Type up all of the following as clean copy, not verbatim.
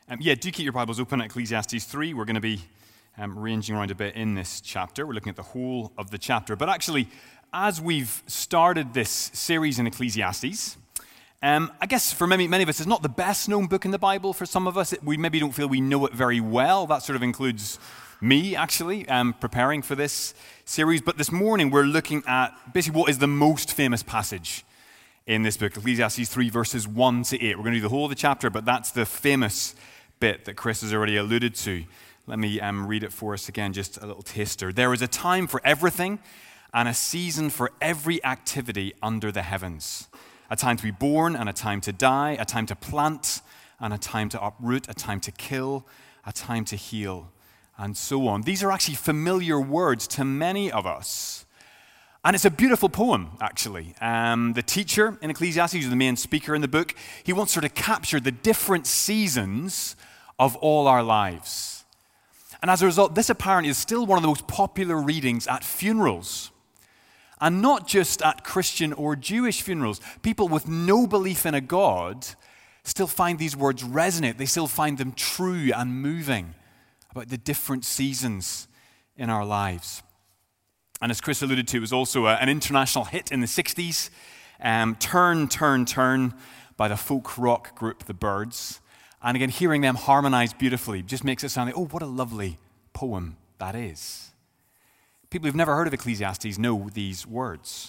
Do keep your Bibles open at Ecclesiastes 3. We're going to be ranging around a bit in this chapter. We're looking at the whole of the chapter. But actually, as we've started this series in Ecclesiastes, I guess for many of us, it's not the best known book in the Bible. For some of us, we maybe don't feel we know it very well. That sort of includes me, actually, preparing for this series. But this morning, we're looking at basically what is the most famous passage in this book, Ecclesiastes 3, verses 1 to 8. We're going to do the whole of the chapter, but that's the famous bit that Chris has already alluded to. Let me read it for us again, just a little taster. There is a time for everything and a season for every activity under the heavens. A time to be born and a time to die, a time to plant and a time to uproot, a time to kill, a time to heal, and so on. These are actually familiar words to many of us. And it's a beautiful poem, actually. The teacher in Ecclesiastes, who's the main speaker in the book, he wants her to capture the different seasons of all our lives. And as a result, this apparently is still one of the most popular readings at funerals. And not just at Christian or Jewish funerals. People with no belief in a God still find these words resonate. They still find them true and moving about the different seasons in our lives. And as Chris alluded to, it was also an international hit in the 60s, Turn, Turn, Turn by the folk rock group The Byrds. And again, hearing them harmonize beautifully just makes it sound like, oh, what a lovely poem that is. People who've never heard of Ecclesiastes know these words.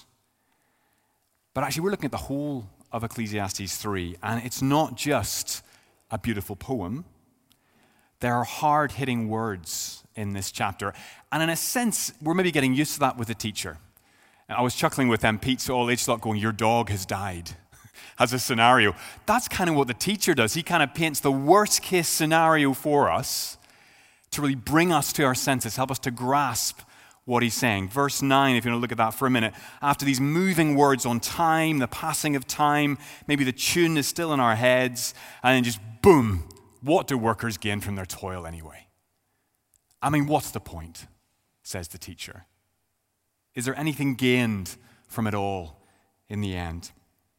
But actually, we're looking at the whole of Ecclesiastes 3, and it's not just a beautiful poem. There are hard-hitting words in this chapter. And in a sense, we're maybe getting used to that with the teacher. I was chuckling with Pete's all age slot going, your dog has died, as a scenario. That's kind of what the teacher does. He kind of paints the worst case scenario for us to really bring us to our senses, help us to grasp what he's saying. Verse 9, if you want to look at that for a minute, after these moving words on time, the passing of time, maybe the tune is still in our heads, and then just boom, what do workers gain from their toil anyway? I mean, what's the point, says the teacher. Is there anything gained from it all in the end?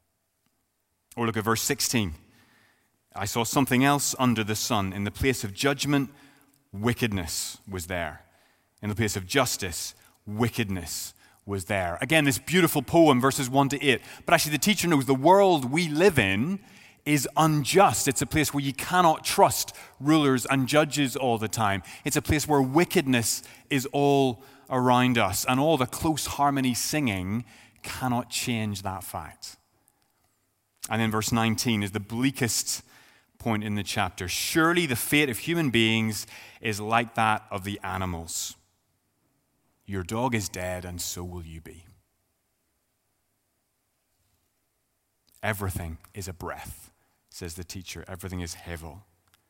Or look at verse 16. I saw something else under the sun. In the place of judgment, wickedness was there. In the place of justice, wickedness was there. Again, this beautiful poem, verses 1 to 8. But actually, the teacher knows the world we live in is unjust. It's a place where you cannot trust rulers and judges all the time. It's a place where wickedness is all around us, and all the close harmony singing cannot change that fact. And then verse 19 is the bleakest point in the chapter. Surely the fate of human beings is like that of the animals. Your dog is dead, and so will you be. Everything is a breath, says the teacher. Everything is hevel.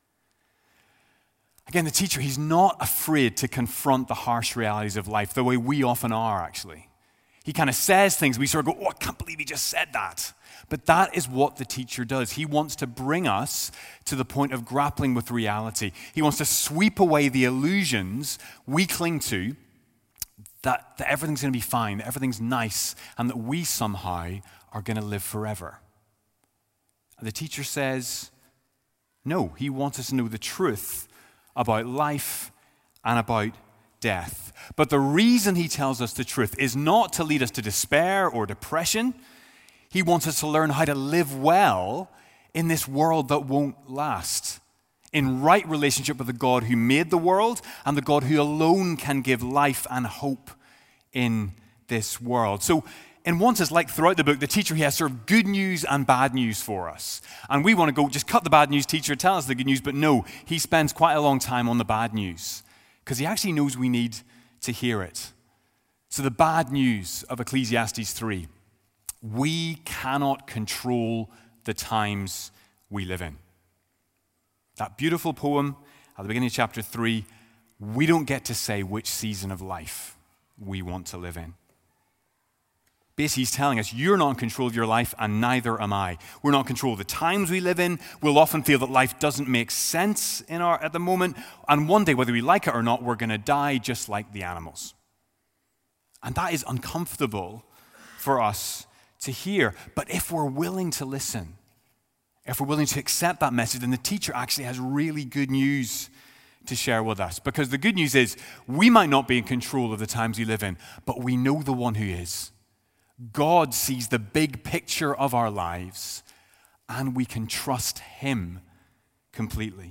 Again, the teacher, he's not afraid to confront the harsh realities of life the way we often are, actually. He kind of says things, we sort of go, oh, I can't believe he just said that. But that is what the teacher does. He wants to bring us to the point of grappling with reality. He wants to sweep away the illusions we cling to that everything's going to be fine, that everything's nice, and that we somehow are going to live forever. The teacher says, no, he wants us to know the truth about life and about death. But the reason he tells us the truth is not to lead us to despair or depression. He wants us to learn how to live well in this world that won't last, in right relationship with the God who made the world and the God who alone can give life and hope in this world. So, in one sense, like throughout the book, the teacher, he has sort of good news and bad news for us. And we want to go, just cut the bad news, teacher, tell us the good news. But no, he spends quite a long time on the bad news because he actually knows we need to hear it. So the bad news of Ecclesiastes 3, we cannot control the times we live in. That beautiful poem at the beginning of chapter 3, we don't get to say which season of life we want to live in. Basically, he's telling us, you're not in control of your life, and neither am I. We're not in control of the times we live in. We'll often feel that life doesn't make sense at the moment, and one day, whether we like it or not, we're going to die just like the animals. And that is uncomfortable for us to hear. But if we're willing to listen, if we're willing to accept that message, then the teacher actually has really good news to share with us. Because the good news is, we might not be in control of the times we live in, but we know the one who is. God sees the big picture of our lives, and we can trust him completely.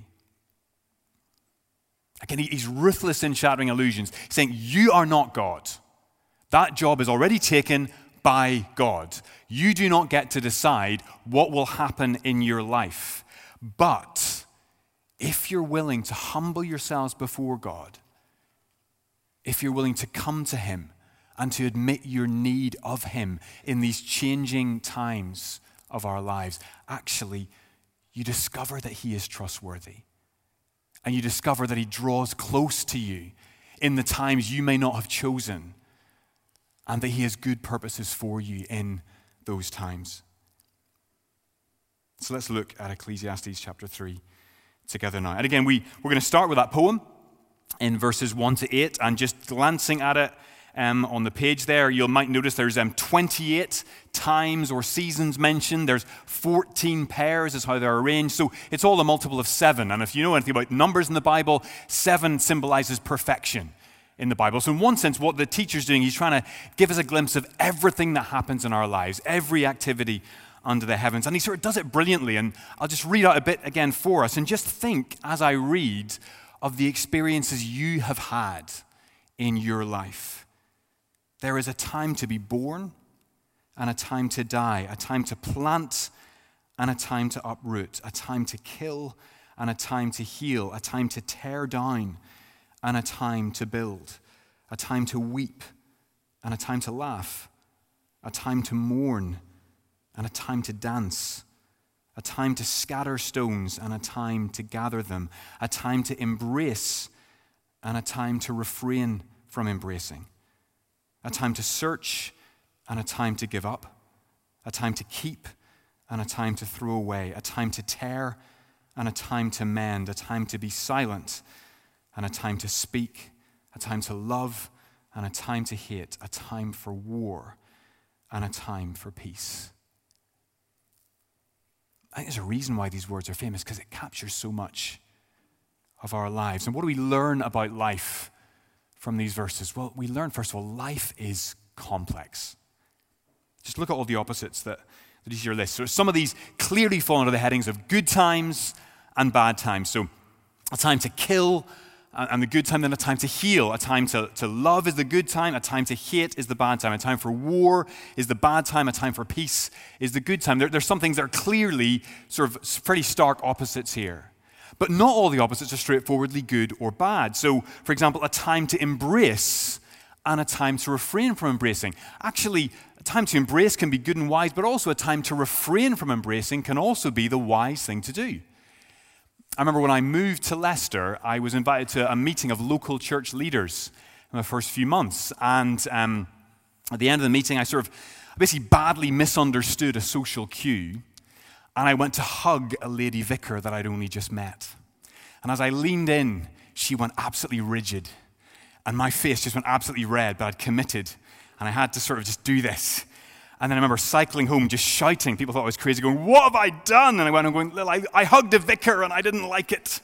Again, he's ruthless in shattering illusions, saying, you are not God. That job is already taken by God. You do not get to decide what will happen in your life. But if you're willing to humble yourselves before God, if you're willing to come to him and to admit your need of him in these changing times of our lives, actually, you discover that he is trustworthy. And you discover that he draws close to you in the times you may not have chosen, and that he has good purposes for you in those times. So let's look at Ecclesiastes chapter 3 together now. And again, we're going to start with that poem in verses 1 to 8, and just glancing at it on the page there, you might notice there's 28 times or seasons mentioned. There's 14 pairs is how they're arranged. So it's all a multiple of 7. And if you know anything about numbers in the Bible, 7 symbolizes perfection in the Bible. So in one sense, what the teacher's doing, he's trying to give us a glimpse of everything that happens in our lives, every activity under the heavens. And he sort of does it brilliantly. And I'll just read out a bit again for us, and just think as I read of the experiences you have had in your life. There is a time to be born and a time to die, a time to plant and a time to uproot, a time to kill and a time to heal, a time to tear down and a time to build, a time to weep and a time to laugh, a time to mourn and a time to dance, a time to scatter stones and a time to gather them, a time to embrace and a time to refrain from embracing, a time to search and a time to give up, a time to keep and a time to throw away, a time to tear and a time to mend, a time to be silent and a time to speak, a time to love and a time to hate, a time for war and a time for peace. I think there's a reason why these words are famous, because it captures so much of our lives. And what do we learn about life from these verses? Well, we learn, first of all, life is complex. Just look at all the opposites that is your list. So some of these clearly fall under the headings of good times and bad times. So a time to kill and the good time, then a time to heal. A time to love is the good time. A time to hate is the bad time. A time for war is the bad time. A time for peace is the good time. There's some things that are clearly sort of pretty stark opposites here. But not all the opposites are straightforwardly good or bad. So, for example, a time to embrace and a time to refrain from embracing. Actually, a time to embrace can be good and wise, but also a time to refrain from embracing can also be the wise thing to do. I remember when I moved to Leicester, I was invited to a meeting of local church leaders in the first few months. And at the end of the meeting, I basically badly misunderstood a social cue. And I went to hug a lady vicar that I'd only just met. And as I leaned in, she went absolutely rigid. And my face just went absolutely red, but I'd committed. And I had to sort of just do this. And then I remember cycling home, just shouting. People thought I was crazy, going, "What have I done?" And I went, I hugged a vicar and I didn't like it.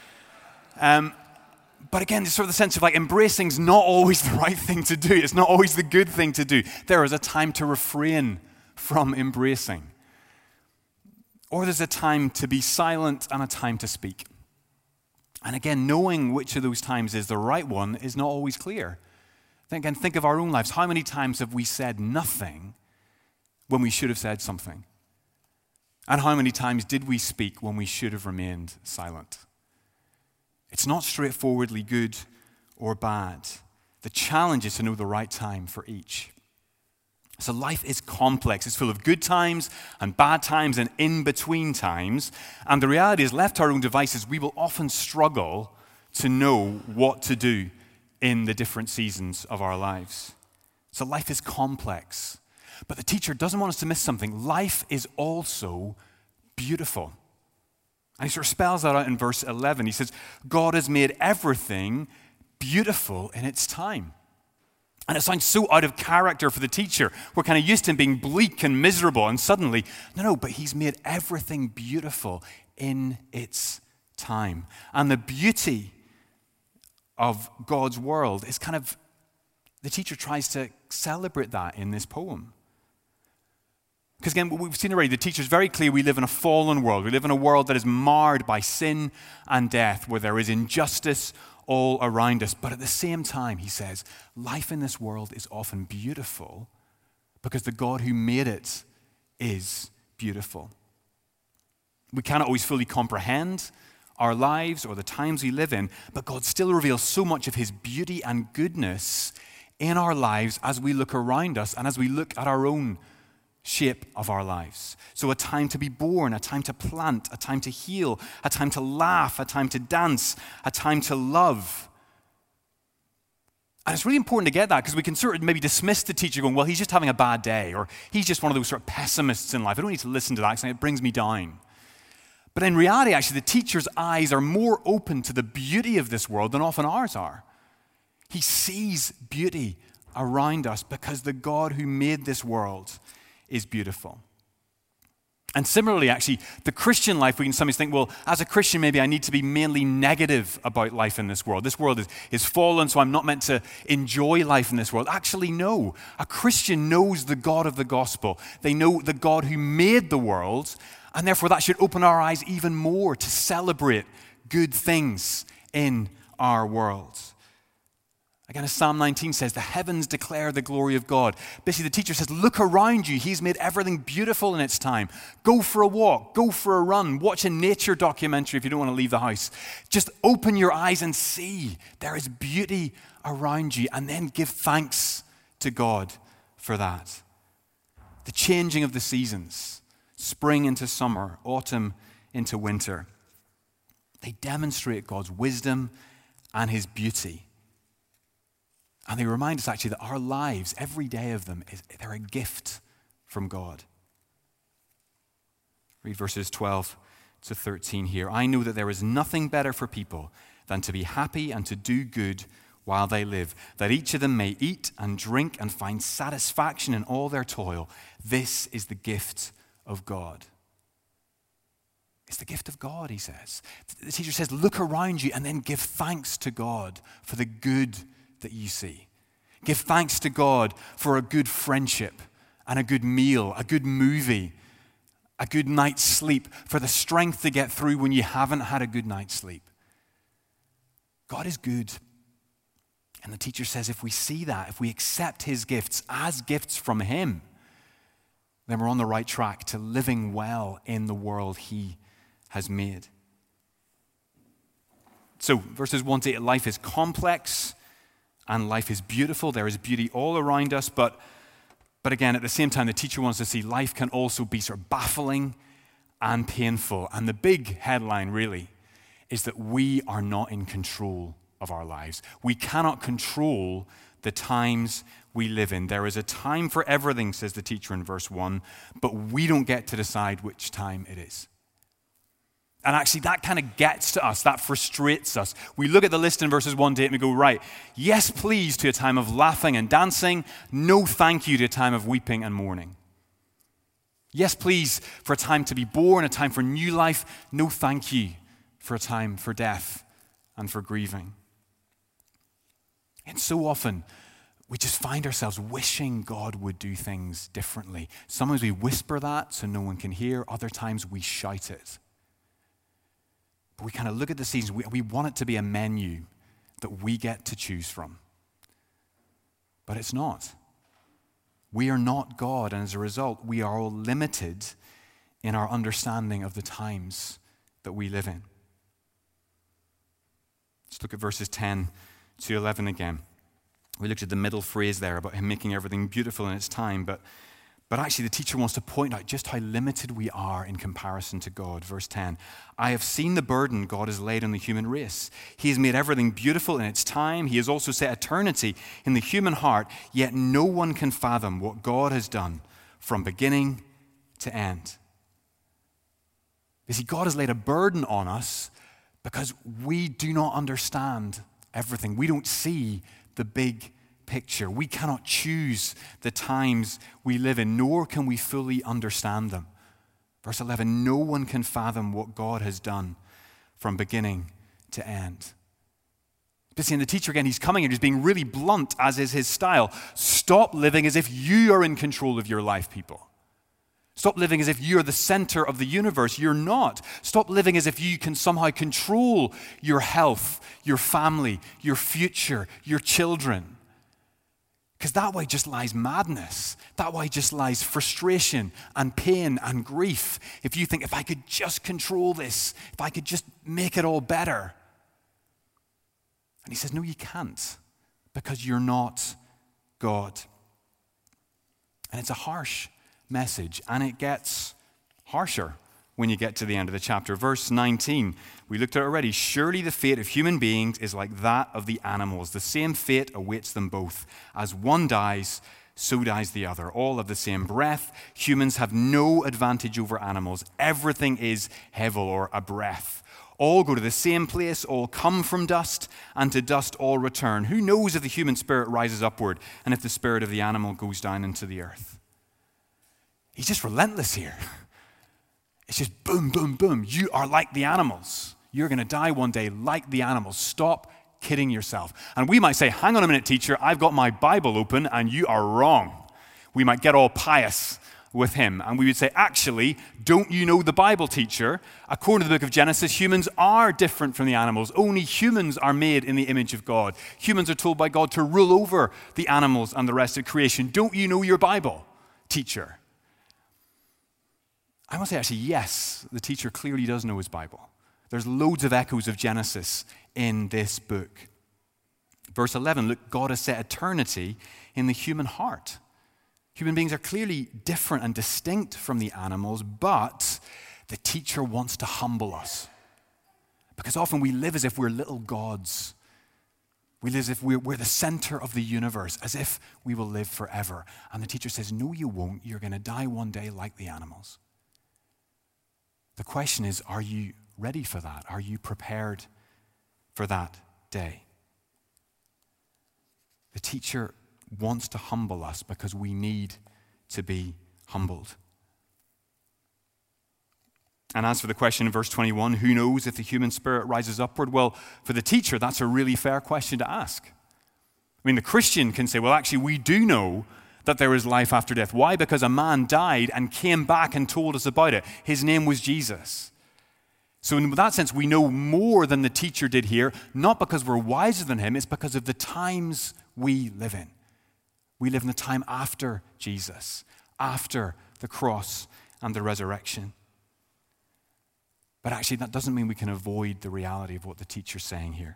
But again, there's sort of the sense of like embracing's not always the right thing to do. It's not always the good thing to do. There is a time to refrain from embracing. Or there's a time to be silent and a time to speak. And again, knowing which of those times is the right one is not always clear. Again, think of our own lives. How many times have we said nothing when we should have said something? And how many times did we speak when we should have remained silent? It's not straightforwardly good or bad. The challenge is to know the right time for each. So life is complex. It's full of good times and bad times and in-between times. And the reality is, left to our own devices, we will often struggle to know what to do in the different seasons of our lives. So life is complex. But the teacher doesn't want us to miss something. Life is also beautiful. And he sort of spells that out in verse 11. He says, God has made everything beautiful in its time. And it sounds so out of character for the teacher. We're kind of used to him being bleak and miserable, and suddenly, no, but he's made everything beautiful in its time. And the beauty of God's world is kind of, the teacher tries to celebrate that in this poem. Because again, we've seen already, the teacher's very clear we live in a fallen world. We live in a world that is marred by sin and death, where there is injustice all around us. But at the same time, he says, life in this world is often beautiful because the God who made it is beautiful. We cannot always fully comprehend our lives or the times we live in, but God still reveals so much of his beauty and goodness in our lives as we look around us and as we look at our own shape of our lives. So a time to be born, a time to plant, a time to heal, a time to laugh, a time to dance, a time to love. And it's really important to get that, because we can sort of maybe dismiss the teacher going, well, he's just having a bad day, or he's just one of those sort of pessimists in life. I don't need to listen to that because it brings me down. But in reality, actually, the teacher's eyes are more open to the beauty of this world than often ours are. He sees beauty around us because the God who made this world is beautiful. And similarly, actually, the Christian life, we can sometimes think, well, as a Christian, maybe I need to be mainly negative about life in this world. This world is fallen, so I'm not meant to enjoy life in this world. Actually, no. A Christian knows the God of the gospel. They know the God who made the world, and therefore that should open our eyes even more to celebrate good things in our world. Again, as Psalm 19 says, the heavens declare the glory of God. Basically, the teacher says, look around you. He's made everything beautiful in its time. Go for a walk. Go for a run. Watch a nature documentary if you don't want to leave the house. Just open your eyes and see there is beauty around you, and then give thanks to God for that. The changing of the seasons, spring into summer, autumn into winter, they demonstrate God's wisdom and his beauty. And they remind us actually that our lives, every day of them, they're a gift from God. Read verses 12 to 13 here. I know that there is nothing better for people than to be happy and to do good while they live, that each of them may eat and drink and find satisfaction in all their toil. This is the gift of God. It's the gift of God, he says. The teacher says, look around you and then give thanks to God for the good that you see. Give thanks to God for a good friendship and a good meal, a good movie, a good night's sleep, for the strength to get through when you haven't had a good night's sleep. God is good. And the teacher says if we see that, if we accept his gifts as gifts from him, then we're on the right track to living well in the world he has made. So, verses 1 to 8, life is complex and life is beautiful. There is beauty all around us, but again, at the same time, the teacher wants to see life can also be sort of baffling and painful. And the big headline, really, is that we are not in control of our lives. We cannot control the times we live in. There is a time for everything, says the teacher in verse 1, but we don't get to decide which time it is. And actually, that kind of gets to us. That frustrates us. We look at the list in verses 1 to 8 and we go, right, yes, please, to a time of laughing and dancing. No, thank you, to a time of weeping and mourning. Yes, please, for a time to be born, a time for new life. No, thank you, for a time for death and for grieving. And so often, we just find ourselves wishing God would do things differently. Sometimes we whisper that so no one can hear. Other times we shout it. But we kind of look at the seasons. We want it to be a menu that we get to choose from. But it's not. We are not God, and as a result, we are all limited in our understanding of the times that we live in. Let's look at verses 10 to 11 again. We looked at the middle phrase there about him making everything beautiful in its time, but actually the teacher wants to point out just how limited we are in comparison to God. Verse 10, I have seen the burden God has laid on the human race. He has made everything beautiful in its time. He has also set eternity in the human heart, yet no one can fathom what God has done from beginning to end. You see, God has laid a burden on us because we do not understand everything. We don't see the big picture. We cannot choose the times we live in, nor can we fully understand them. Verse 11, no one can fathom what God has done from beginning to end. But seeing the teacher again, he's coming and he's being really blunt, as is his style. Stop living as if you are in control of your life, people. Stop living as if you're the center of the universe. You're not. Stop living as if you can somehow control your health, your family, your future, your children. Because that way just lies madness. That way just lies frustration and pain and grief. If you think, if I could just control this, if I could just make it all better. And he says, no, you can't, because you're not God. And it's a harsh message, and it gets harsher when you get to the end of the chapter. Verse 19, we looked at it already. Surely the fate of human beings is like that of the animals. The same fate awaits them both. As one dies, so dies the other. All have the same breath. Humans have no advantage over animals. Everything is hevel, or a breath. All go to the same place, all come from dust, and to dust all return. Who knows if the human spirit rises upward, and if the spirit of the animal goes down into the earth? He's just relentless here. It's just boom, boom, boom. You are like the animals. You're going to die one day like the animals. Stop kidding yourself. And we might say, hang on a minute, teacher, I've got my Bible open and you are wrong. We might get all pious with him. And we would say, actually, don't you know the Bible, teacher? According to the book of Genesis, humans are different from the animals. Only humans are made in the image of God. Humans are told by God to rule over the animals and the rest of creation. Don't you know your Bible, teacher? I must say, actually, yes, the teacher clearly does know his Bible. There's loads of echoes of Genesis in this book. Verse 11, look, God has set eternity in the human heart. Human beings are clearly different and distinct from the animals, but the teacher wants to humble us. Because often we live as if we're little gods. We live as if we're the center of the universe, as if we will live forever. And the teacher says, no, you won't. You're going to die one day like the animals. The question is, are you ready for that? Are you prepared for that day? The teacher wants to humble us because we need to be humbled. And as for the question in verse 21, who knows if the human spirit rises upward? Well, for the teacher, that's a really fair question to ask. I mean, the Christian can say, well, actually, we do know that there is life after death. Why? Because a man died and came back and told us about it. His name was Jesus. So in that sense, we know more than the teacher did here, not because we're wiser than him, it's because of the times we live in. We live in the time after Jesus, after the cross and the resurrection. But actually, that doesn't mean we can avoid the reality of what the teacher's saying here.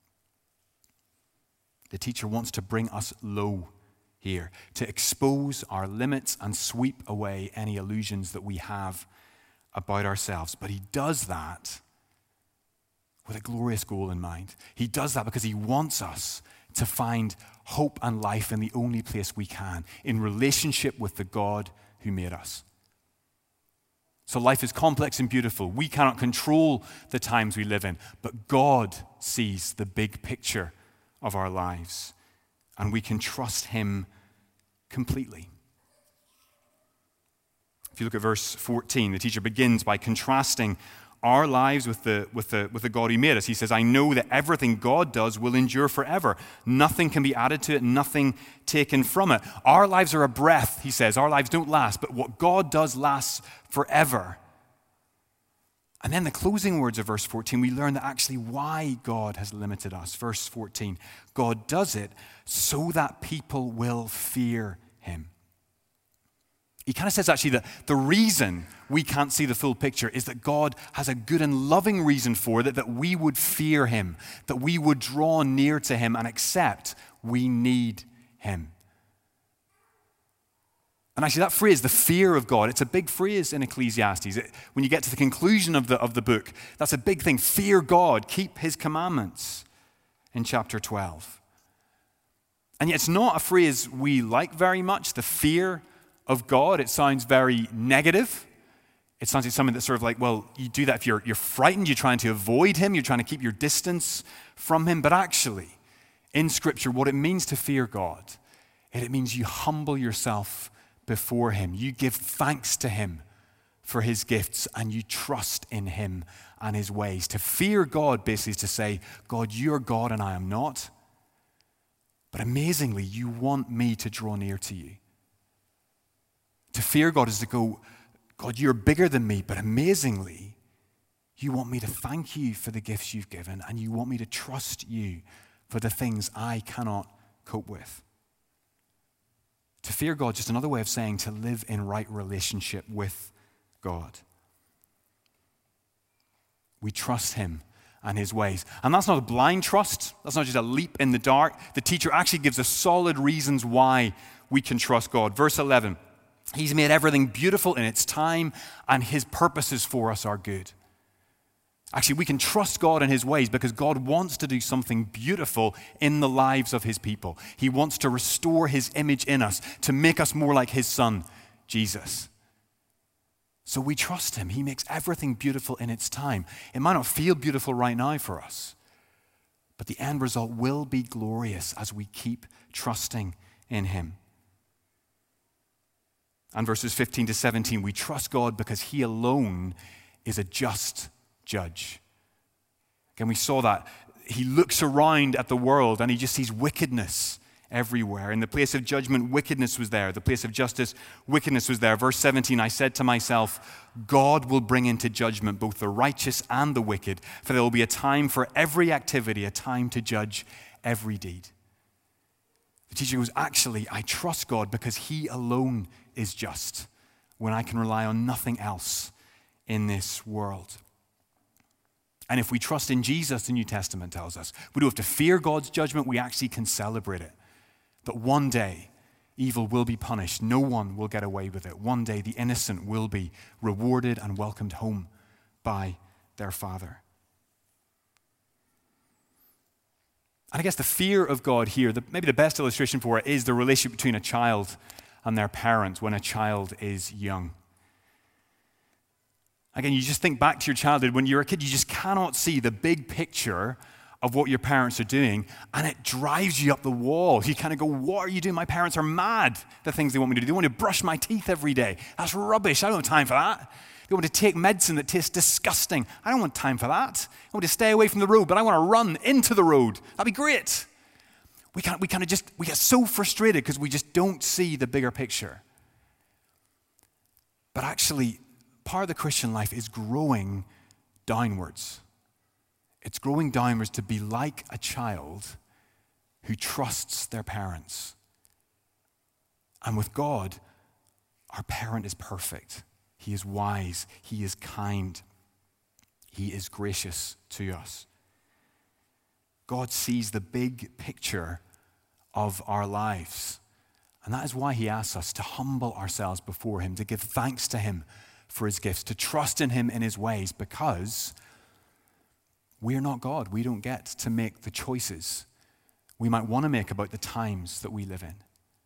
The teacher wants to bring us low here, to expose our limits and sweep away any illusions that we have about ourselves. But he does that with a glorious goal in mind. He does that because he wants us to find hope and life in the only place we can, in relationship with the God who made us. So life is complex and beautiful. We cannot control the times we live in, but God sees the big picture of our lives, and we can trust him completely. If you look at verse 14, the teacher begins by contrasting our lives with the God who made us. He says, I know that everything God does will endure forever. Nothing can be added to it, nothing taken from it. Our lives are a breath, he says. Our lives don't last, but what God does lasts forever. And then the closing words of verse 14, we learn that actually why God has limited us. Verse 14, God does it so that people will fear him. He kind of says actually that the reason we can't see the full picture is that God has a good and loving reason for it, that we would fear him, that we would draw near to him and accept we need him. And actually that phrase, the fear of God, it's a big phrase in Ecclesiastes. When you get to the conclusion of the book, that's a big thing. Fear God, keep his commandments in chapter 12. And yet it's not a phrase we like very much, the fear of God. It sounds very negative. It sounds like something that's sort of like, well, you do that if you're frightened, you're trying to avoid him, you're trying to keep your distance from him. But actually, in Scripture, what it means to fear God, it means you humble yourself before him. You give thanks to him for his gifts, and you trust in him and his ways. To fear God basically is to say, God, you're God and I am not. But amazingly, you want me to draw near to you. To fear God is to go, God, you're bigger than me, but amazingly, you want me to thank you for the gifts you've given, and you want me to trust you for the things I cannot cope with. To fear God, just another way of saying to live in right relationship with God. We trust him and his ways. And that's not a blind trust. That's not just a leap in the dark. The teacher actually gives us solid reasons why we can trust God. Verse 11, he's made everything beautiful in its time, and his purposes for us are good. Actually, we can trust God and his ways because God wants to do something beautiful in the lives of his people. He wants to restore his image in us, to make us more like his son, Jesus. So we trust him. He makes everything beautiful in its time. It might not feel beautiful right now for us, but the end result will be glorious as we keep trusting in him. And verses 15 to 17, we trust God because he alone is a just judge. Again, we saw that. He looks around at the world and he just sees wickedness everywhere. In the place of judgment, wickedness was there. The place of justice, wickedness was there. Verse 17, I said to myself, God will bring into judgment both the righteous and the wicked, for there will be a time for every activity, a time to judge every deed. The teacher goes, actually, I trust God because he alone is just, when I can rely on nothing else in this world. And if we trust in Jesus, the New Testament tells us, we don't have to fear God's judgment, we actually can celebrate it. That one day, evil will be punished. No one will get away with it. One day, the innocent will be rewarded and welcomed home by their Father. And I guess the fear of God here, maybe the best illustration for it is the relationship between a child and their parents when a child is young. Again, you just think back to your childhood. When you're a kid, you just cannot see the big picture of what your parents are doing, and it drives you up the wall. You kind of go, what are you doing? My parents are mad, the things they want me to do. They want to brush my teeth every day. That's rubbish. I don't have time for that. They want to take medicine that tastes disgusting. I don't want time for that. I want to stay away from the road, but I want to run into the road. That'd be great. We get so frustrated because we just don't see the bigger picture. But actually, part of the Christian life is growing downwards. It's growing downwards to be like a child who trusts their parents. And with God, our parent is perfect. He is wise. He is kind. He is gracious to us. God sees the big picture of our lives. And that is why he asks us to humble ourselves before him, to give thanks to him for his gifts, to trust in him in his ways, because we're not God. We don't get to make the choices we might want to make about the times that we live in.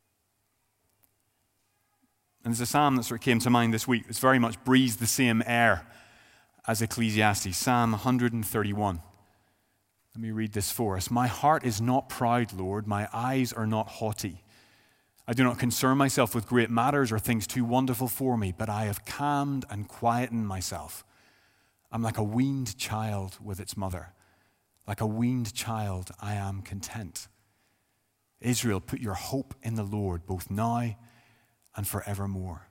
And there's a psalm that sort of came to mind this week. It's very much breathes the same air as Ecclesiastes, Psalm 131. Let me read this for us. My heart is not proud, Lord. My eyes are not haughty. I do not concern myself with great matters or things too wonderful for me, but I have calmed and quietened myself. I'm like a weaned child with its mother. Like a weaned child, I am content. Israel, put your hope in the Lord, both now and forevermore.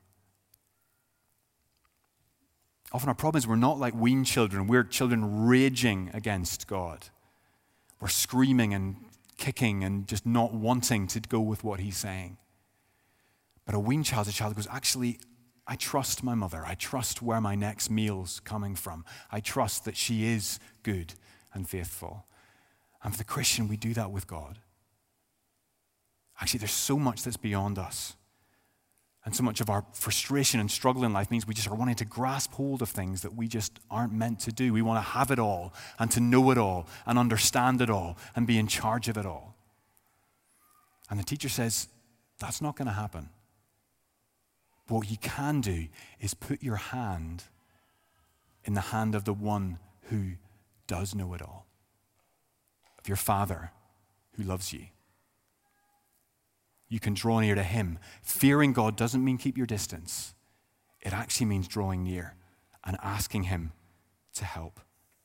Often our problem is we're not like weaned children. We're children raging against God. We're screaming and kicking and just not wanting to go with what he's saying. But a weaned child is a child who goes, actually, I trust my mother. I trust where my next meal's coming from. I trust that she is good and faithful. And for the Christian, we do that with God. Actually, there's so much that's beyond us. And so much of our frustration and struggle in life means we just are wanting to grasp hold of things that we just aren't meant to do. We want to have it all and to know it all and understand it all and be in charge of it all. And the teacher says, that's not going to happen. What you can do is put your hand in the hand of the one who does know it all, of your Father who loves you. You can draw near to him. Fearing God doesn't mean keep your distance. It actually means drawing near and asking him to help.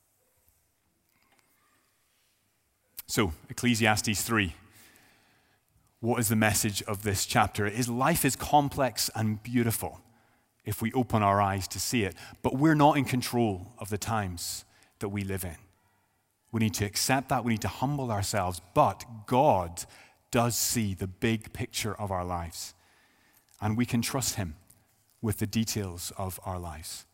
So, Ecclesiastes 3. What is the message of this chapter? Life is complex and beautiful if we open our eyes to see it. But we're not in control of the times that we live in. We need to accept that. We need to humble ourselves. But God does see the big picture of our lives. And we can trust him with the details of our lives.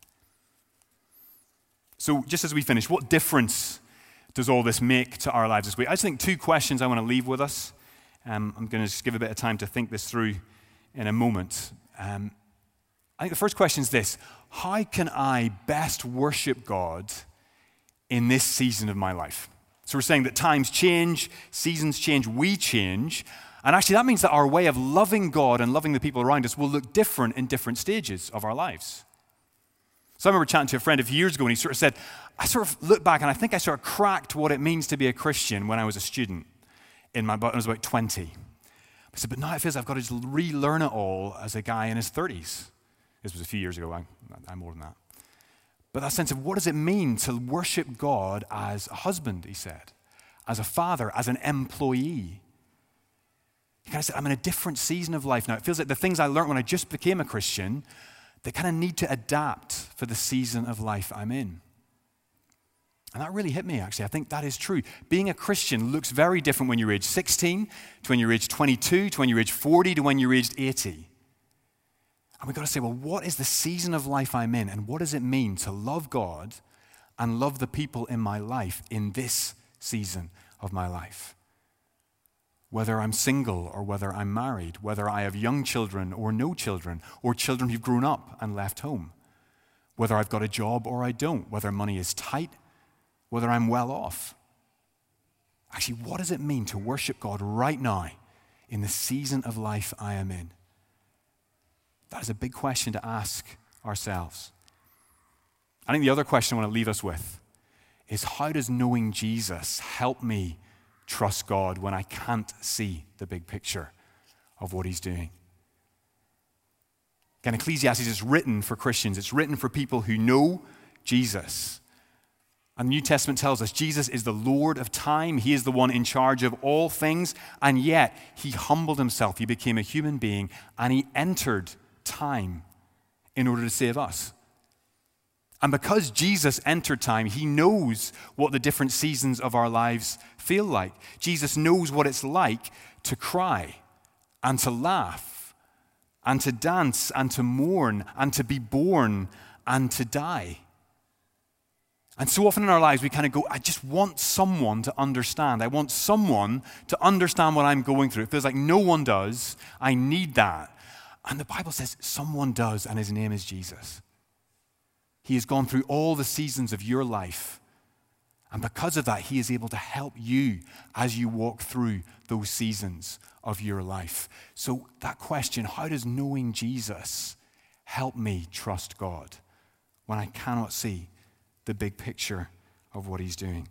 So just as we finish, what difference does all this make to our lives this week? I just think two questions I want to leave with us. I'm going to just give a bit of time to think this through in a moment. I think the first question is this: how can I best worship God in this season of my life? So we're saying that times change, seasons change, we change. And actually that means that our way of loving God and loving the people around us will look different in different stages of our lives. So I remember chatting to a friend a few years ago and he sort of said, I sort of look back and I think I sort of cracked what it means to be a Christian when I was a student when I was about 20. I said, but now it feels I've got to just relearn it all as a guy in his 30s. This was a few years ago, I'm older than that. But that sense of what does it mean to worship God as a husband, he said, as a father, as an employee. He kind of said, I'm in a different season of life now. It feels like the things I learned when I just became a Christian, they kind of need to adapt for the season of life I'm in. And that really hit me, actually. I think that is true. Being a Christian looks very different when you're age 16 to when you're age 22 to when you're age 40 to when you're aged 80. And we've got to say, well, what is the season of life I'm in? And what does it mean to love God and love the people in my life in this season of my life? Whether I'm single or whether I'm married, whether I have young children or no children, or children who've grown up and left home, whether I've got a job or I don't, whether money is tight, whether I'm well off. Actually, what does it mean to worship God right now in the season of life I am in? That is a big question to ask ourselves. I think the other question I want to leave us with is, how does knowing Jesus help me trust God when I can't see the big picture of what he's doing? Again, Ecclesiastes is written for Christians. It's written for people who know Jesus. And the New Testament tells us Jesus is the Lord of time. He is the one in charge of all things. And yet, he humbled himself. He became a human being and he entered time in order to save us. And because Jesus entered time, he knows what the different seasons of our lives feel like. Jesus knows what it's like to cry and to laugh and to dance and to mourn and to be born and to die. And so often in our lives, we kind of go, I just want someone to understand. I want someone to understand what I'm going through. It feels like no one does. I need that. And the Bible says someone does, and his name is Jesus. He has gone through all the seasons of your life. And because of that, he is able to help you as you walk through those seasons of your life. So that question, how does knowing Jesus help me trust God when I cannot see the big picture of what he's doing?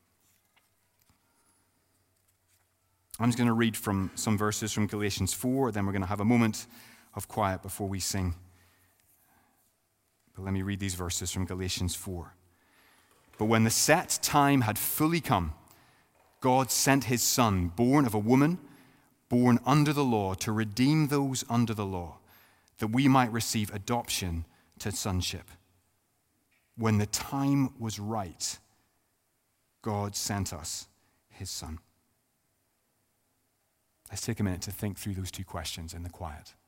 I'm just going to read from some verses from Galatians 4, then we're going to have a moment of quiet before we sing. But let me read these verses from Galatians 4. But when the set time had fully come, God sent his Son, born of a woman, born under the law, to redeem those under the law, that we might receive adoption to sonship. When the time was right, God sent us his Son. Let's take a minute to think through those two questions in the quiet.